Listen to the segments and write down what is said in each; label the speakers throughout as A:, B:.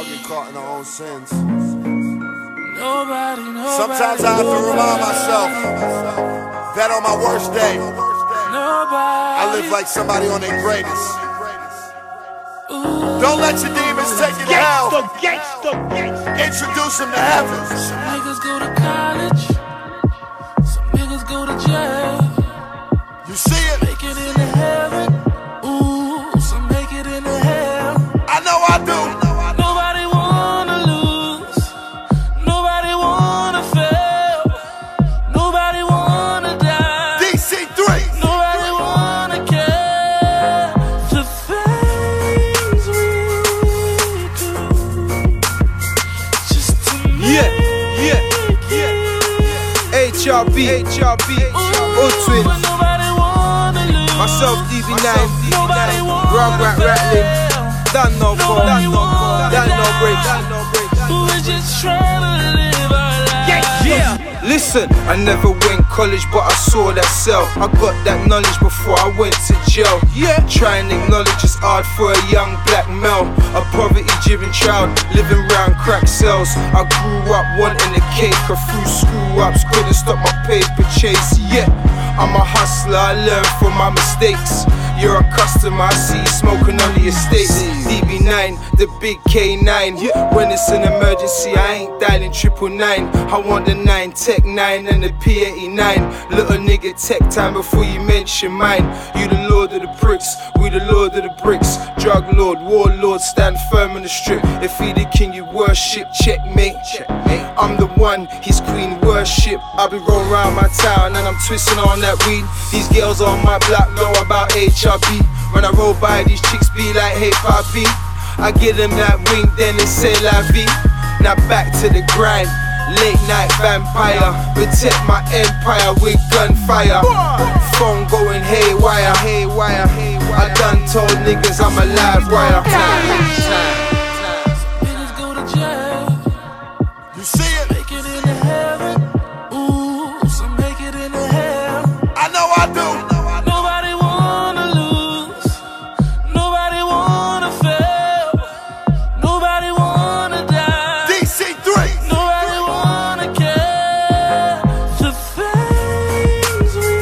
A: all get caught in our own sins.
B: Nobody.
A: Sometimes I have to remind myself that on my worst day, I live like somebody on their greatest. Don't let your demons take you to hell. Introduce them to heaven.
B: Some niggas go to college, some niggas go to jail.
A: You see it?
B: Make it into heaven. Ooh, some make it into hell.
A: I know I do.
B: Nobody wanna lose. Nobody wanna fail. Nobody wanna die.
A: DC3.
B: Nobody wanna care. The things we do just to make
C: HRB, Ultwin, myself DB9, Rugrat Rattling, done no fall, done no breaks.
B: We're just trying to live our lives.
C: Listen, I never went college, but I saw that cell. I got that knowledge before I went to jail. Try and acknowledge it's hard for a young black male, a poverty-driven child living round crack cells. I grew up wanting a cake, a few screw-ups couldn't stop my paper chase. I'm a hustler, I learn from my mistakes. You're a customer, I see you smoking on the estates. DB9, the big K9. When it's an emergency, I ain't dialing 999. I want the 9 Tech 9 and the P89. Little nigga tech time before you mention mine. You the lord of the bricks, we the lord of the bricks. Drug lord, warlord, stand firm on the strip. If he the king you worship, checkmate. I'm the one, he's queen worship. I be rolling around my town and I'm twisting on that weed. These girls on my block know about HRB. When I roll by, these chicks be like, hey papi. I give them that wink, then they say la vie. Now back to the grind, late night vampire. Protect my empire with gunfire. Phone going haywire. I done told niggas I'm a live wire.
B: Niggas go to jail.
A: You see it?
B: Make it into heaven. Ooh, some make it into hell.
A: I know I do.
B: Nobody wanna lose. Nobody wanna fail. Nobody wanna die.
A: DC3.
B: Nobody wanna care. The things we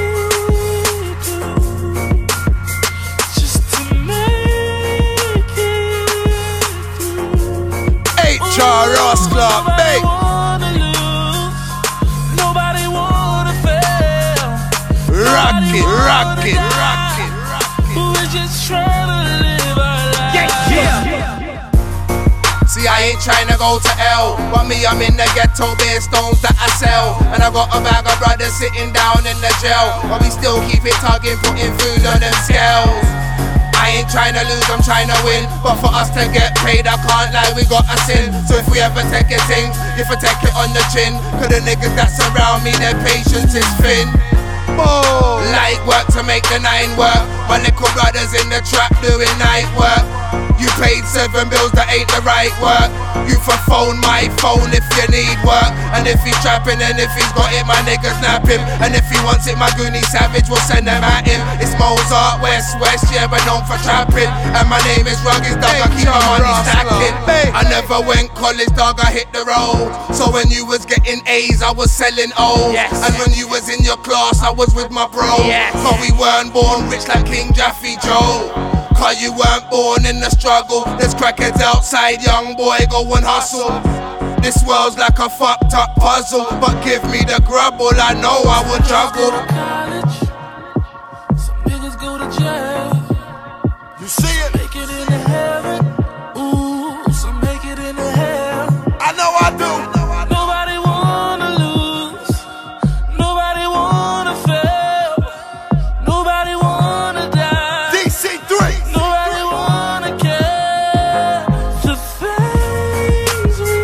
B: do just to make it through.
A: HR Ross Clark,
B: Nobody
A: babe.
B: wanna lose. Nobody wanna fail.
A: Rock it.
B: We're just trying to live our lives.
D: See, I ain't trying to go to hell, but me, I'm in the ghetto, bare stones that I sell. And I got a bag of brothers sitting down in the jail, but we still keep it tugging, putting food on them scales. I ain't trying to lose, I'm trying to win. But for us to get paid, I can't lie, we got a sin. So if we ever take a thing, if I take it on the chin, cause the niggas that surround me, their patience is thin. Light work to make the 9 work. My little brothers in the trap doing night work. You paid 7 bills, that ain't the right work. You for phone my phone if you need work. And if he's trapping and if he's got it, my niggas snap him. And if he wants it, my Goonie Savage will send them at him. It's Mozart, West, yeah, but known for trapping. And my name is Rugged Dog, I keep my money stacking. I never went college, dog, I hit the road. So when you was getting A's, I was selling O's. And when you was in your class, I was with my bro. Cause we weren't born rich like King Jaffe Joe. Cause you weren't born in the struggle. There's crackheads outside, young boy, go and hustle. This world's like a fucked up puzzle, but give me the grubble, I know I will juggle.
B: College, some niggas go to jail.
A: You see it?
B: Make it into heaven. Ooh, some make it into hell.
A: I know I do.
B: Nobody wanna lose. Nobody wanna fail. Nobody wanna die.
A: DC3.
B: Nobody wanna care. The things we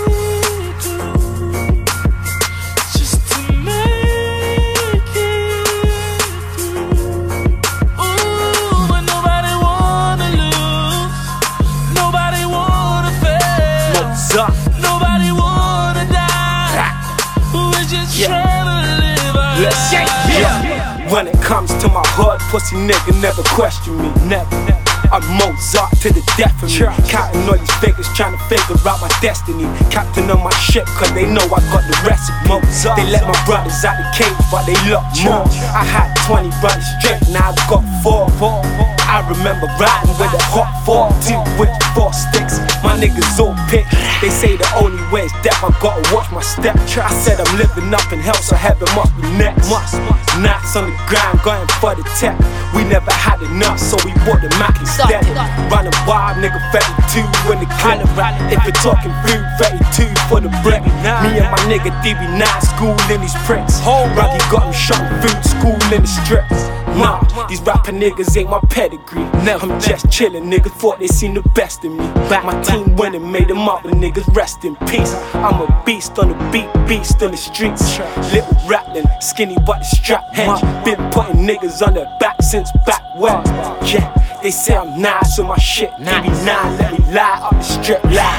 B: do just to make it through. Ooh, but nobody wanna lose. Nobody wanna fail. Nobody wanna die. We're just trying to live our lives.
C: When it comes to my heart, pussy nigga never question me. Never. I'm Mozart to the death of me. Counting all these figures, trying to figure out my destiny. Captain on my ship, cause they know I got the recipe. They let my brothers out the cage, but they locked more. I had 20 brothers straight, now I got 4. I remember riding with a hot 4-2 with 4 sticks. My niggas all picked. They say the only way is death, I gotta watch my step. I said I'm living up in hell, so heaven must be next. Nights on the ground, going for the tech. We never had enough, so we bought the Mac instead. Running wild, nigga, 32 in the clip. If you're talking food, 32 for the brick. Me and my nigga DB9 schooling these pricks. Ruggy got him shot food, school in the strips. Nah, these rapper niggas ain't my pedigree. I'm just chillin', niggas thought they seen the best in me. My team winning, made them other niggas rest in peace. I'm a beast on the beat, beast on the streets. Little rattling, skinny but the strap hench. Been putting niggas on their back since back when. Yeah, they say I'm nice with my shit. DB9, let me lie up the strip lie.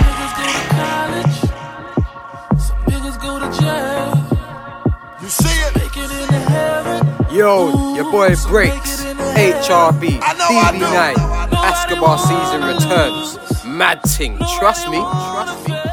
B: Some niggas go to jail.
A: You see it?
B: Make it into heaven.
E: Yo, your boy Breaks, HRB, DB9, Escobar season returns. Mad ting, trust me.